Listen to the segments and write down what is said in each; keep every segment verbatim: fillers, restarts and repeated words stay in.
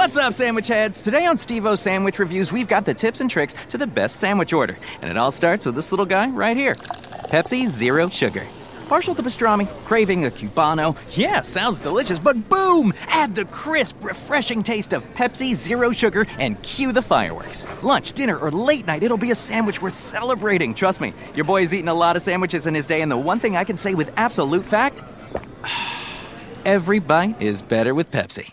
What's up, sandwich heads? Today on Steve-O's Sandwich Reviews, we've got the tips and tricks to the best sandwich order. And it all starts with this little guy right here. Pepsi Zero Sugar. Partial to pastrami, craving a Cubano. Yeah, sounds delicious, but boom! Add the crisp, refreshing taste of Pepsi Zero Sugar and cue the fireworks. Lunch, dinner, or late night, it'll be a sandwich worth celebrating. Trust me, your boy's eaten a lot of sandwiches in his day, and the one thing I can say with absolute fact, every bite is better with Pepsi.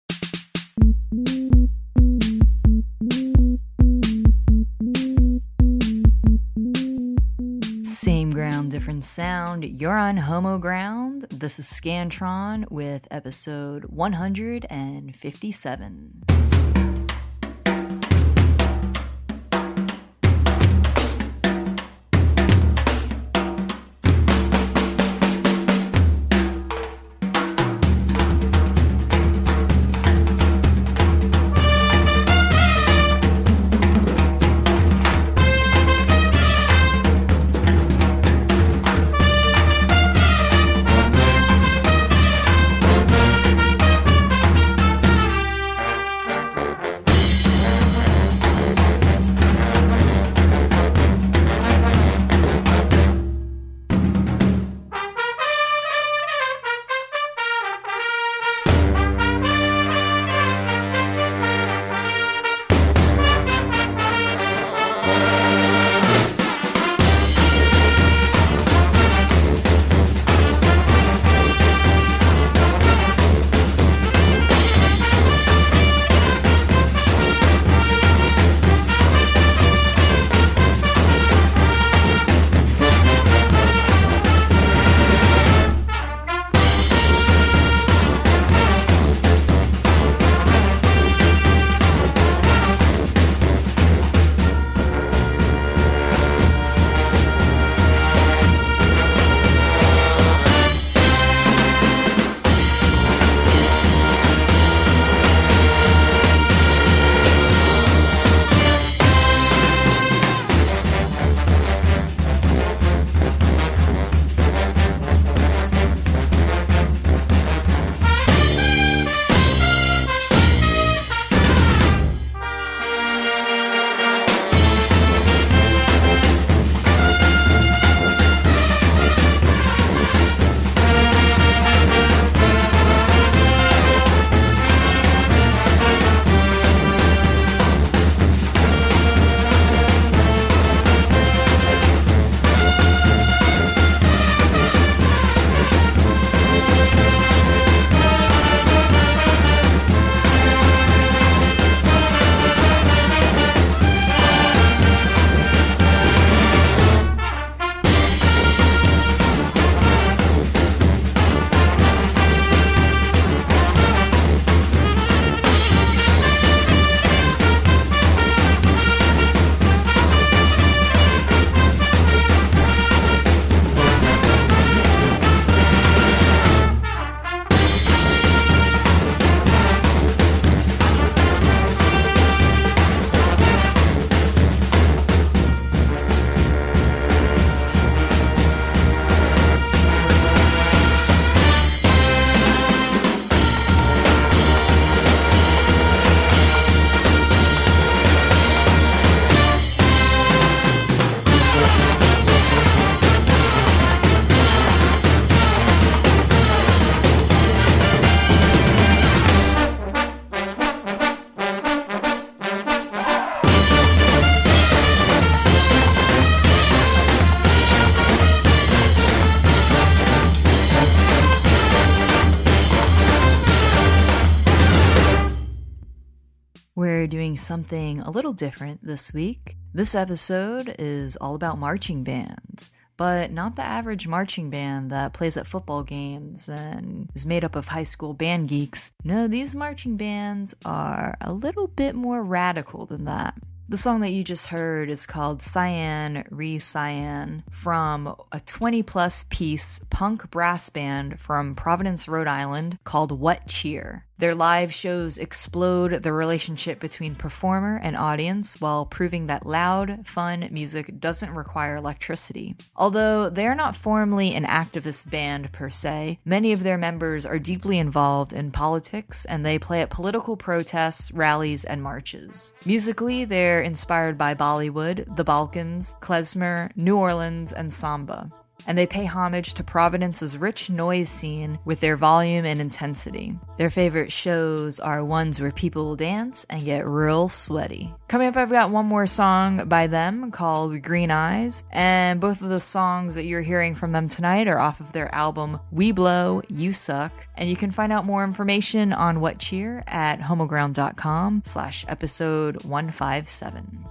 Same ground, different sound. You're on Homo Ground. This is Scantron with episode one hundred fifty-seven. We're doing something a little different this week. This episode is all about marching bands, but not the average marching band that plays at football games and is made up of high school band geeks. No, these marching bands are a little bit more radical than that. The song that you just heard is called Cyan Re Cyan from a twenty plus piece punk brass band from Providence, Rhode Island called What Cheer. Their live shows explode the relationship between performer and audience while proving that loud, fun music doesn't require electricity. Although they're not formally an activist band per se, many of their members are deeply involved in politics and they play at political protests, rallies, and marches. Musically, they're inspired by Bollywood, the Balkans, klezmer, New Orleans, and samba. And they pay homage to Providence's rich noise scene with their volume and intensity. Their favorite shows are ones where people dance and get real sweaty. Coming up, I've got one more song by them called Green Eyes, and both of the songs that you're hearing from them tonight are off of their album We Blow, You Suck, and you can find out more information on What Cheer at homoground.com slash episode 157.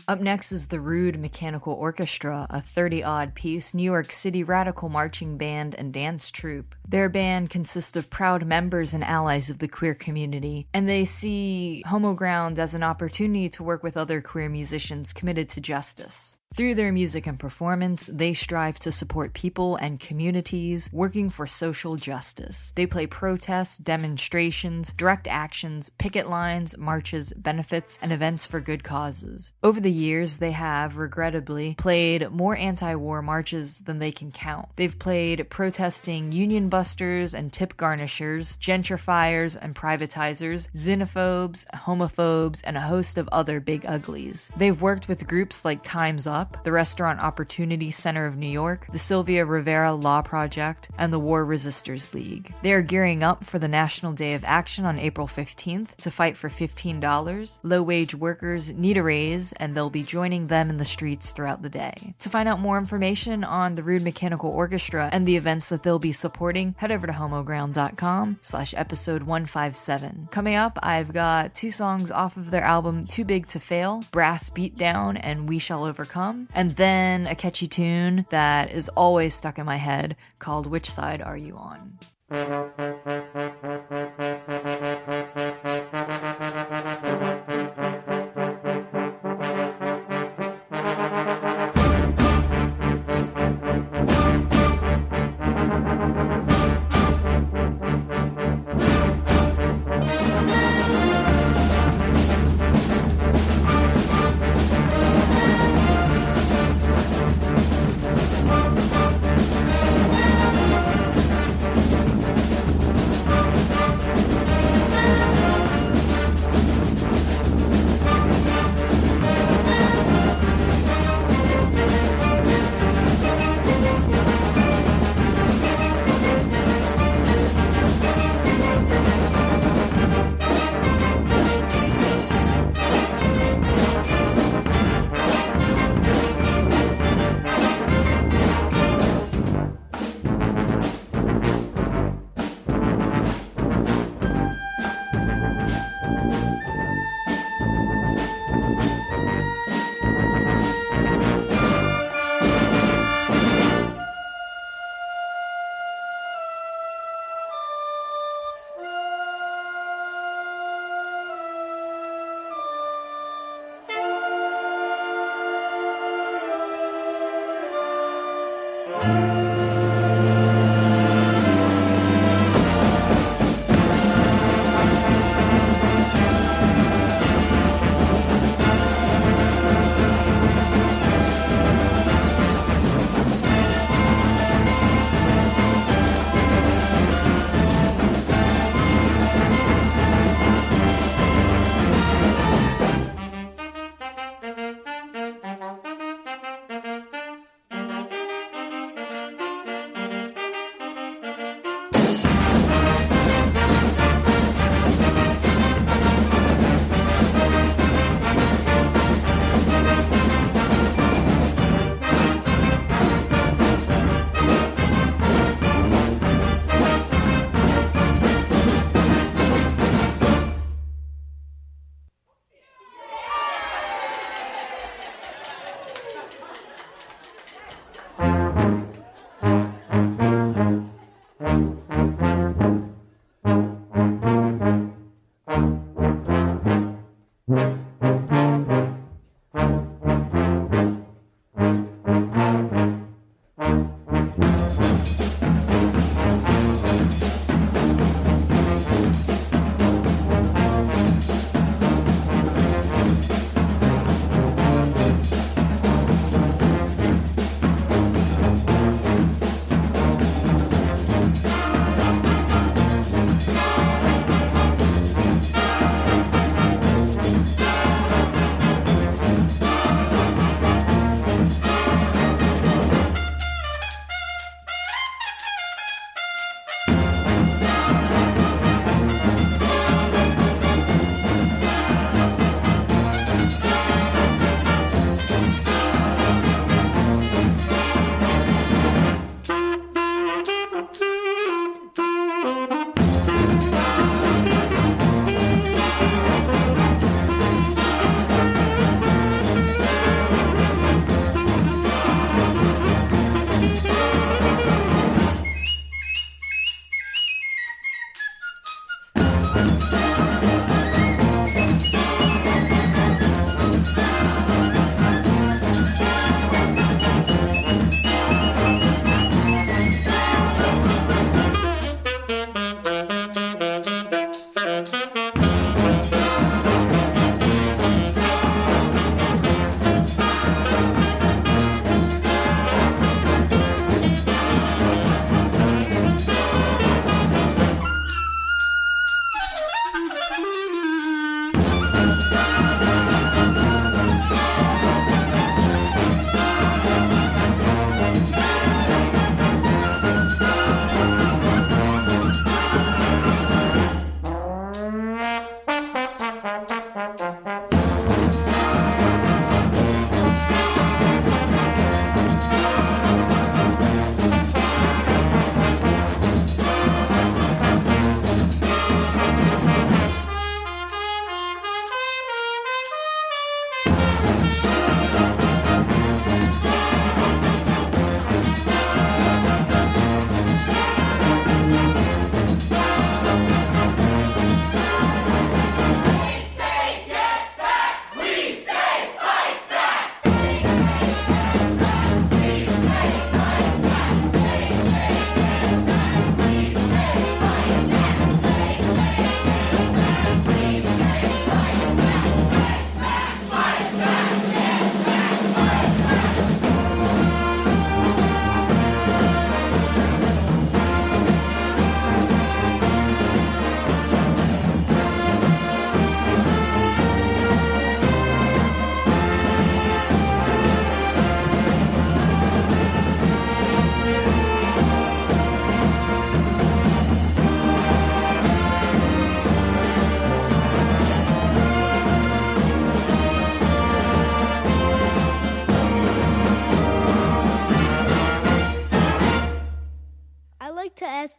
Up next is the Rude Mechanical Orchestra, a thirty-odd-piece New York City radical marching band and dance troupe. Their band consists of proud members and allies of the queer community, and they see Homo Ground as an opportunity to work with other queer musicians committed to justice. Through their music and performance, they strive to support people and communities working for social justice. They play protests, demonstrations, direct actions, picket lines, marches, benefits, and events for good causes. Over the years, they have, regrettably, played more anti-war marches than they can count. They've played protesting union busters and tip garnishers, gentrifiers and privatizers, xenophobes, homophobes, and a host of other big uglies. They've worked with groups like Time's Up, the Restaurant Opportunity Center of New York, the Sylvia Rivera Law Project, and the War Resisters League. They are gearing up for the National Day of Action on April fifteenth to fight for fifteen dollars. Low-wage workers need a raise, and they'll be joining them in the streets throughout the day. To find out more information on the Rude Mechanical Orchestra and the events that they'll be supporting, head over to homoground.com slash episode 157. Coming up, I've got two songs off of their album Too Big to Fail, Brass Beatdown and We Shall Overcome, and then a catchy tune that is always stuck in my head called Which Side Are You On?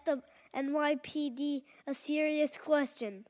the N Y P D a serious question.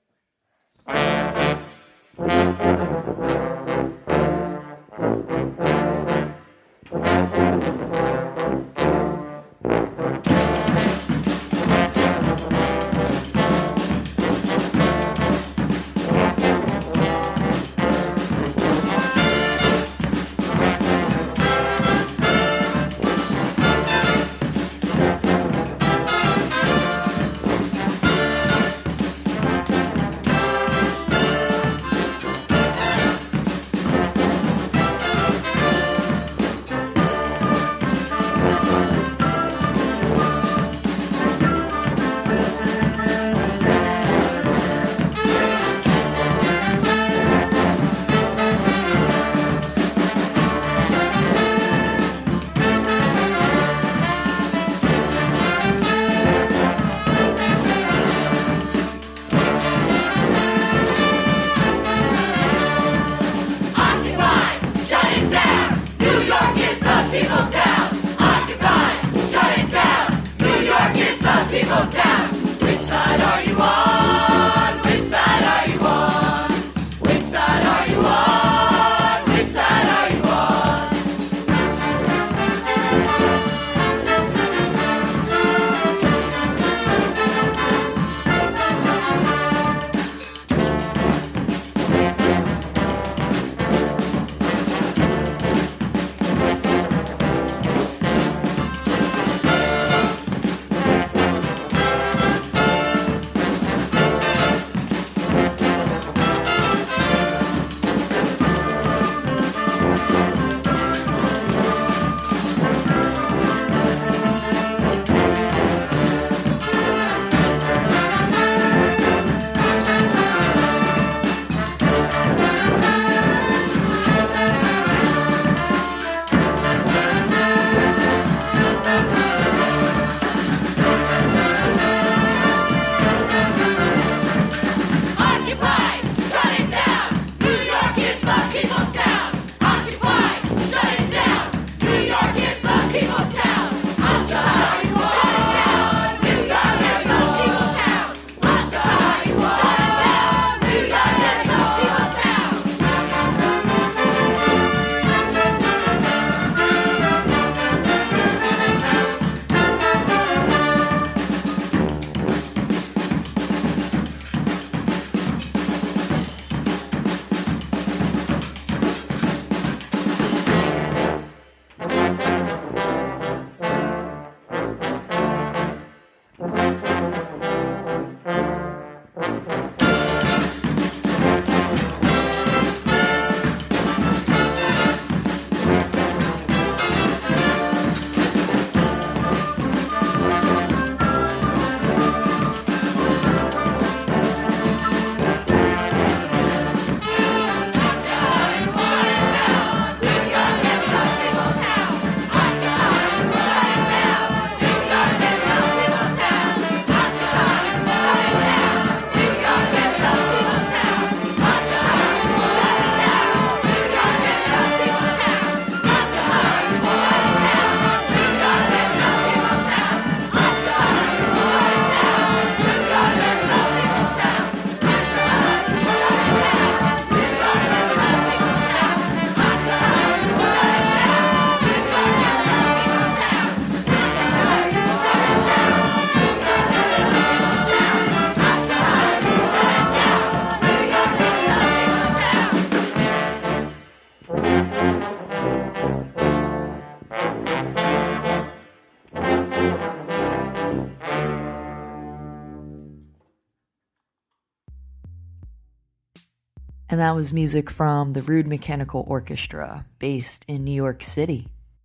And that was music from the Rude Mechanical Orchestra, based in New York City.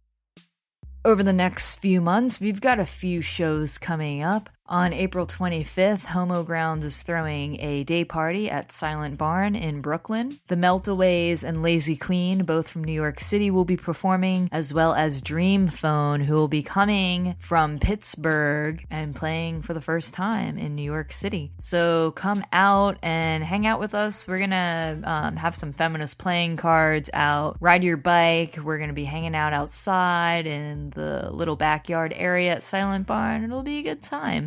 Over the next few months, we've got a few shows coming up. On April twenty-fifth, Homo Grounds is throwing a day party at Silent Barn in Brooklyn. The Meltaways and Lazy Queen, both from New York City, will be performing, as well as Dream Phone, who will be coming from Pittsburgh and playing for the first time in New York City. So come out and hang out with us. We're gonna um, have some feminist playing cards out. Ride your bike. We're gonna be hanging out outside in the little backyard area at Silent Barn. It'll be a good time.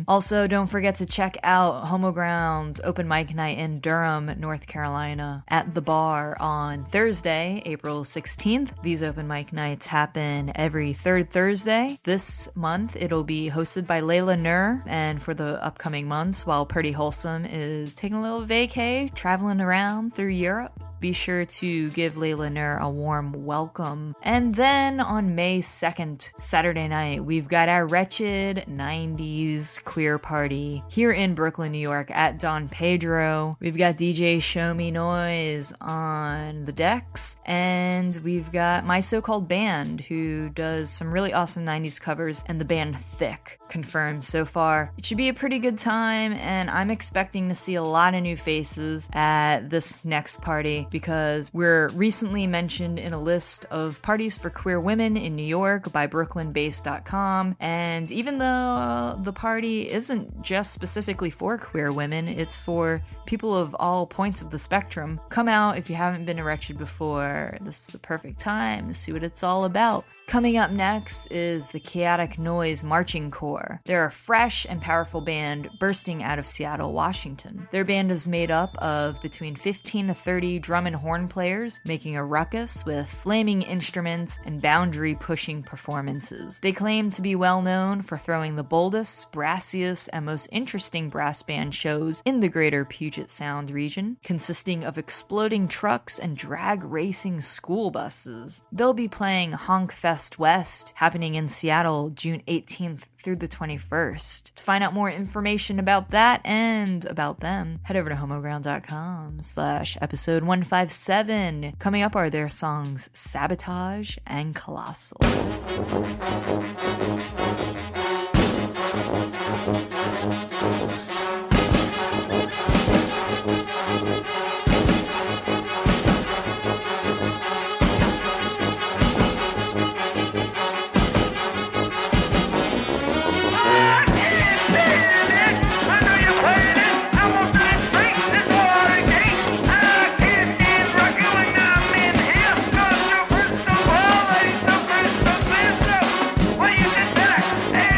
Also, don't forget to check out Homo Ground's open mic night in Durham, North Carolina at the bar on Thursday, April sixteenth. These open mic nights happen every third Thursday. This month, it'll be hosted by Layla Nur, and for the upcoming months, while Pretty Wholesome is taking a little vacay, traveling around through Europe. Be sure to give Layla Nur a warm welcome. And then on May second, Saturday night, we've got our Wretched nineties queer party here in Brooklyn, New York at Don Pedro. We've got D J Show Me Noise on the decks, and we've got My So-Called Band, who does some really awesome nineties covers, and the band Thick confirmed so far. It should be a pretty good time, and I'm expecting to see a lot of new faces at this next party, because we're recently mentioned in a list of parties for queer women in New York by brooklyn base dot com, and even though the party isn't just specifically for queer women, it's for people of all points of the spectrum. Come out if you haven't been to Wretched before. This is the perfect time to see what it's all about. Coming up next is the Chaotic Noise Marching Corps. They're a fresh and powerful band bursting out of Seattle, Washington. Their band is made up of between fifteen to thirty drum and horn players, making a ruckus with flaming instruments and boundary-pushing performances. They claim to be well known for throwing the boldest, brassiest, and most interesting brass band shows in the greater Puget Sound region, consisting of exploding trucks and drag racing school buses. They'll be playing Honk Fest West, happening in Seattle June eighteenth through the twenty-first. To find out more information about that and about them, head over to homoground.com slash episode one fifty-seven. Coming up are their songs Sabotage and Colossal. Well, you just better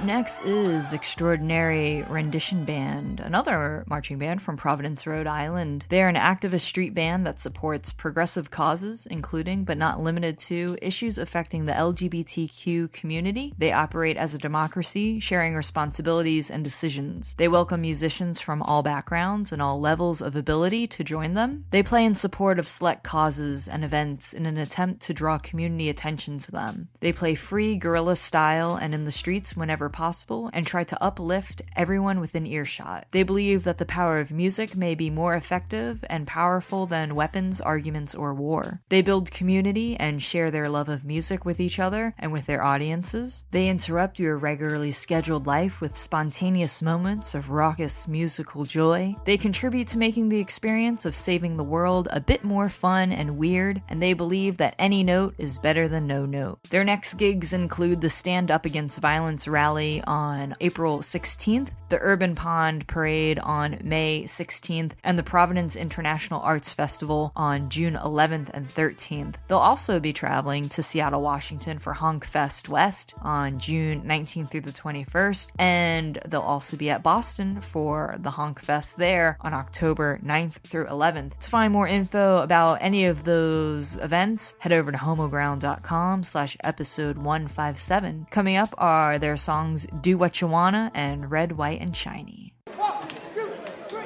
next is Extraordinary Rendition Band, another marching band from Providence, Rhode Island. They're an activist street band that supports progressive causes, including but not limited to issues affecting the L G B T Q community. They operate as a democracy, sharing responsibilities and decisions. They welcome musicians from all backgrounds and all levels of ability to join them. They play in support of select causes and events in an attempt to draw community attention to them. They play free guerrilla style and in the streets whenever possible and try to uplift everyone within earshot. They believe that the power of music may be more effective and powerful than weapons, arguments, or war. They build community and share their love of music with each other and with their audiences. They interrupt your regularly scheduled life with spontaneous moments of raucous musical joy. They contribute to making the experience of saving the world a bit more fun and weird, and they believe that any note is better than no note. Their next gigs include the Stand Up Against Violence rally on April sixteenth, the Urban Pond Parade on May sixteenth, and the Providence International Arts Festival on June eleventh and thirteenth. They'll also be traveling to Seattle, Washington for Honk Fest West on June nineteenth through the twenty-first, and they'll also be at Boston for the Honk Fest there on October ninth through eleventh. To find more info about any of those events, head over to homoground.com slash episode one fifty-seven. Coming up are their songs Do What You Wanna and Red, White, and Shiny. One, two, three,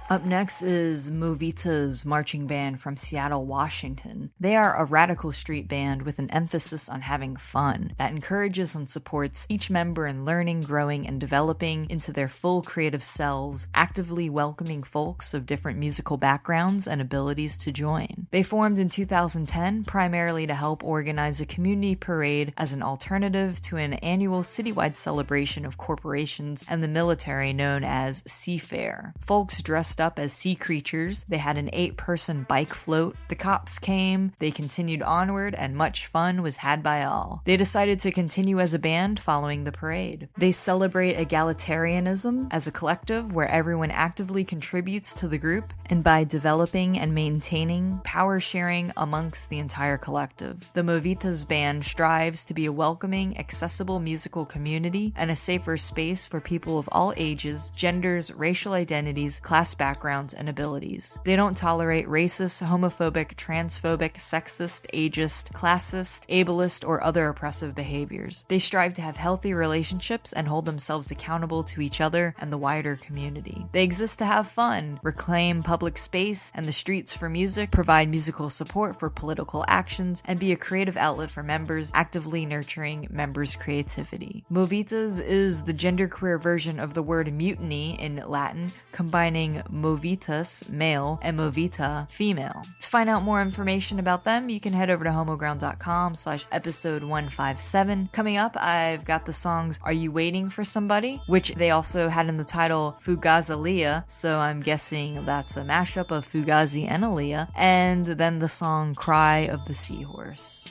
Up next is Movita's marching band from Seattle, Washington. They are a radical street band with an emphasis on having fun that encourages and supports each member in learning, growing, and developing into their full creative selves, actively welcoming folks of different musical backgrounds and abilities to join. They formed in two thousand ten primarily to help organize a community parade as an alternative to an annual citywide celebration of corporations and the military known as Seafair. Folks dressed up as sea creatures, they had an eight-person bike float, the cops came, they continued onward, and much fun was had by all. They decided to continue as a band following the parade. They celebrate egalitarianism as a collective where everyone actively contributes to the group, and by developing and maintaining power sharing amongst the entire collective. The Movita's band strives to be a welcoming, accessible musical community and a safer space for people of all ages, genders, racial identities, class backgrounds, and abilities. They don't tolerate racist, homophobic, transphobic, sexist, ageist, classist, ableist, or other oppressive behaviors. They strive to have healthy relationships and hold themselves accountable to each other and the wider community. They exist to have fun, reclaim public space and the streets for music, provide musical support for political actions, and be a creative outlet for members, actively nurturing members' creativity. Movitas is the genderqueer version of the word mutiny in Latin, combining movitas, male, and movita, female. To find out more information about them, you can head over to homoground.com slash episode one fifty-seven. Coming up, I've got the songs Are You Waiting for Somebody, which they also had in the title Fugazalia, so I'm guessing that's a mashup of Fugazi and Aaliyah, and then the song Cry of the Seahorse.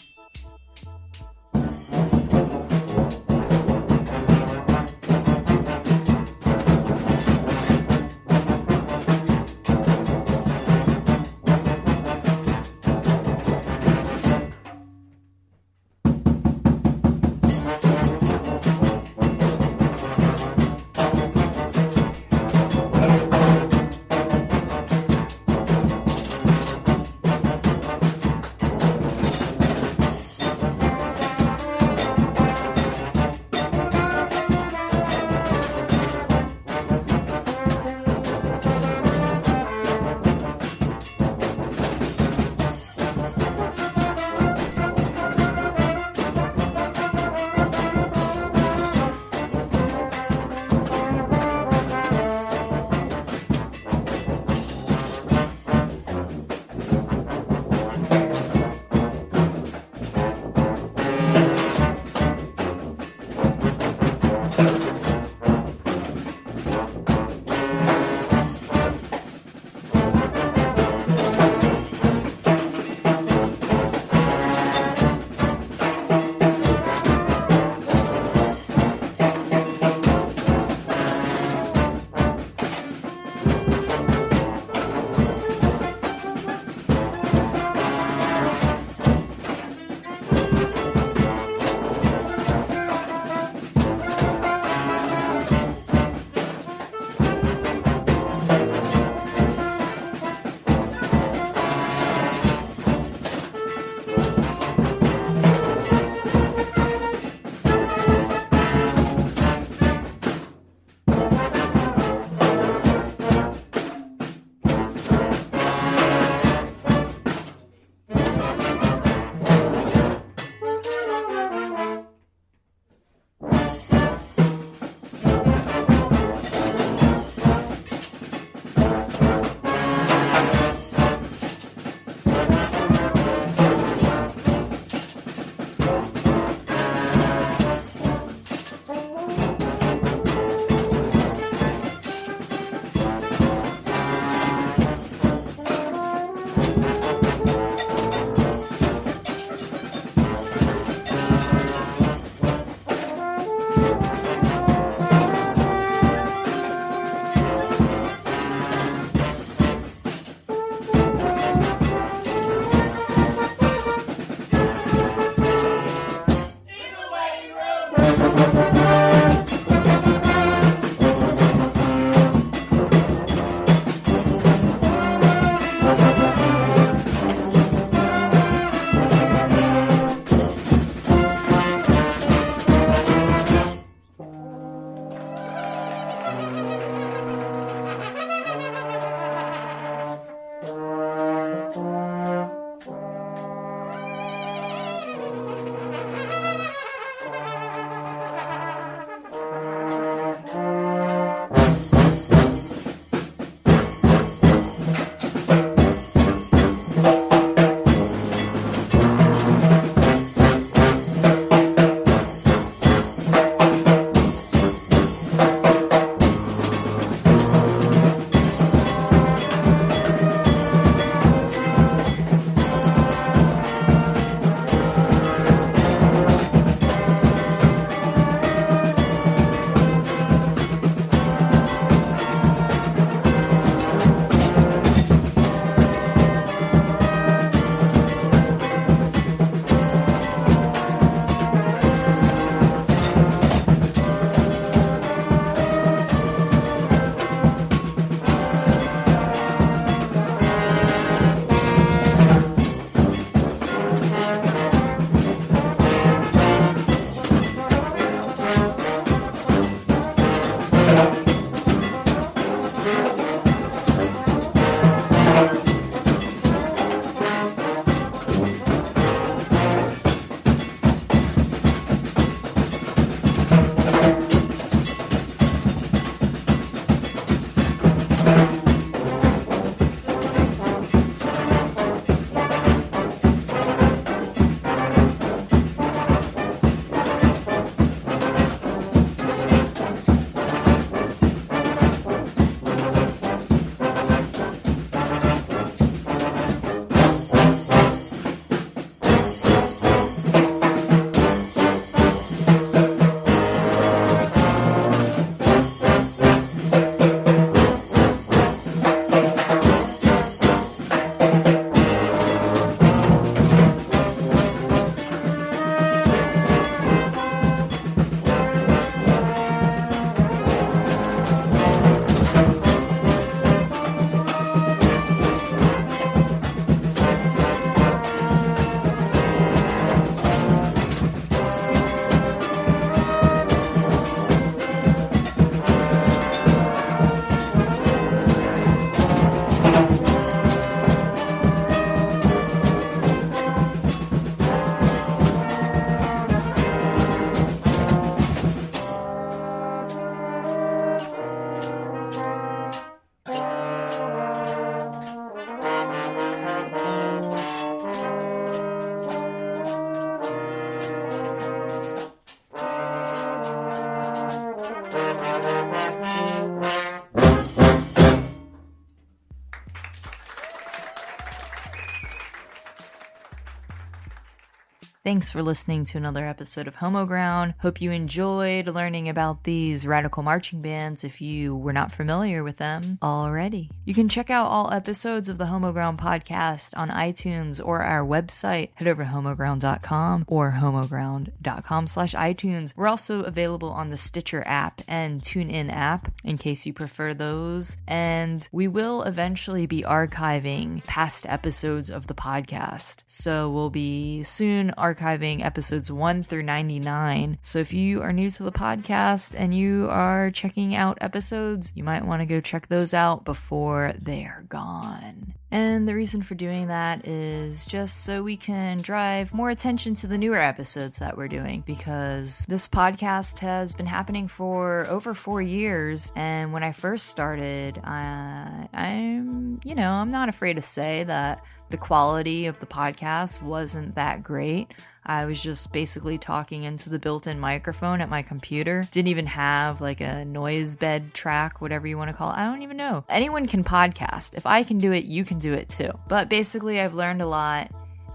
Thanks for listening to another episode of Homo Ground. Hope you enjoyed learning about these radical marching bands if you were not familiar with them already. You can check out all episodes of the Homo Ground podcast on iTunes or our website. Head over to homoground dot com or homoground dot com slash iTunes. We're also available on the Stitcher app and TuneIn app in case you prefer those. And we will eventually be archiving past episodes of the podcast. So we'll be soon archiving archiving episodes one through ninety-nine. So if you are new to the podcast and you are checking out episodes, you might want to go check those out before they're gone. And the reason for doing that is just so we can drive more attention to the newer episodes that we're doing, because this podcast has been happening for over four years. And when I first started, I, I'm, you know, I'm not afraid to say that the quality of the podcast wasn't that great. I was just basically talking into the built-in microphone at my computer. Didn't even have like a noise bed track, whatever you want to call it. I don't even know. Anyone can podcast. If I can do it, you can do it too. But basically, I've learned a lot,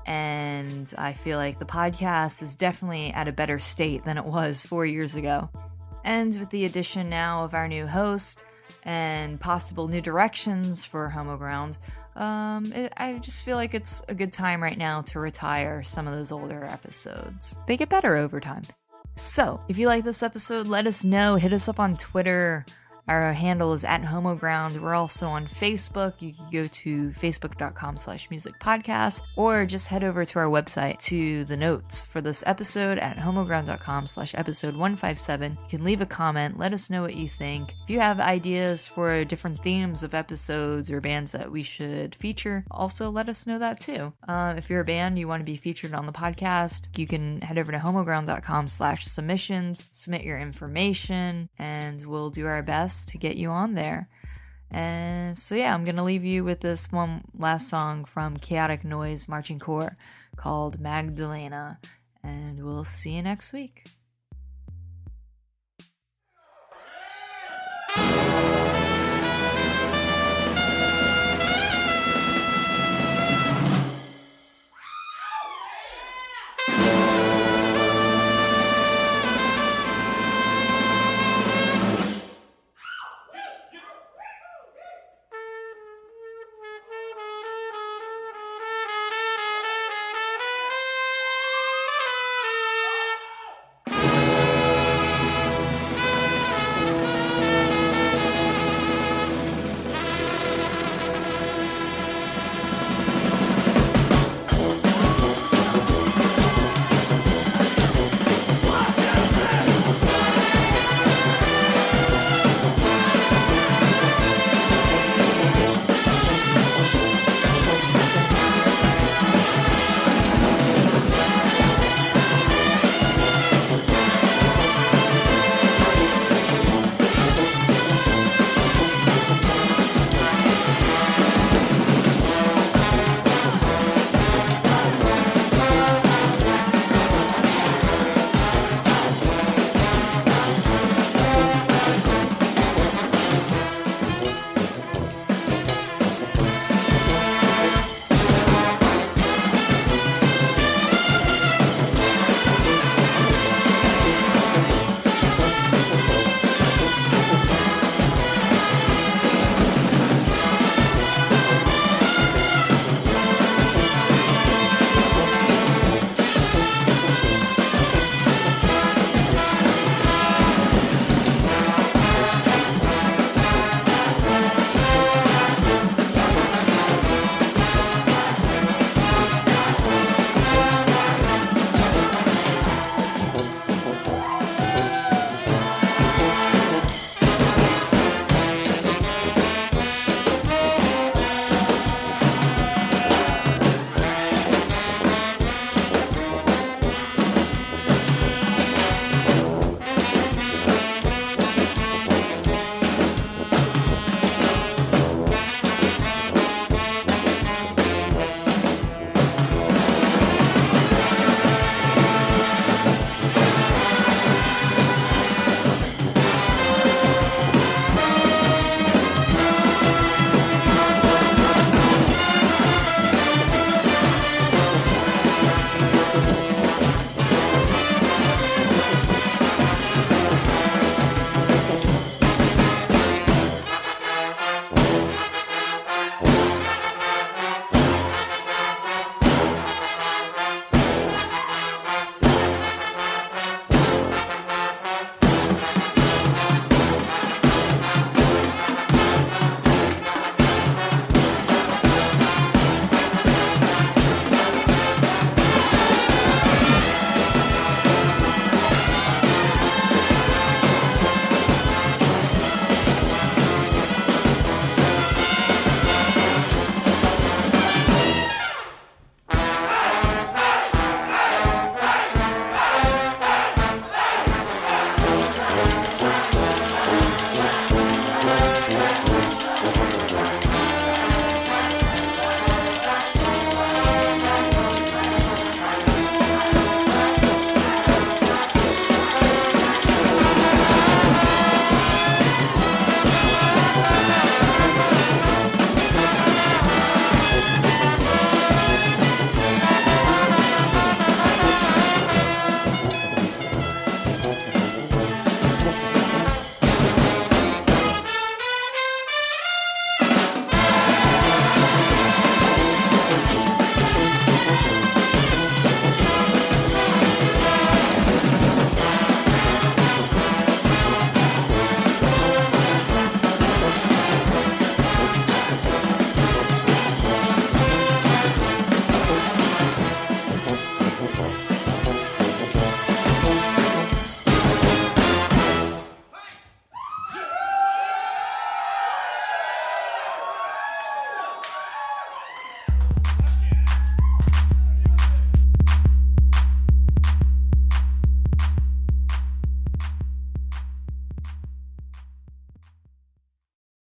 and I feel like the podcast is definitely at a better state than it was four years ago. And with the addition now of our new host and possible new directions for Homo Ground, Um, it, I just feel like it's a good time right now to retire some of those older episodes. They get better over time. So, if you like this episode, let us know. Hit us up on Twitter. Our handle is at Homo Ground. We're also on Facebook. You can go to facebook.com slash music podcast, or just head over to our website to the notes for this episode at homoground.com slash episode one fifty-seven. You can leave a comment. Let us know what you think. If you have ideas for different themes of episodes or bands that we should feature, also let us know that too. Uh, if you're a band you want to be featured on the podcast, you can head over to homoground.com slash submissions, submit your information, and we'll do our best to get you on there. And so yeah, I'm gonna leave you with this one last song from Chaotic Noise Marching Corps called Magdalena, and we'll see you next week.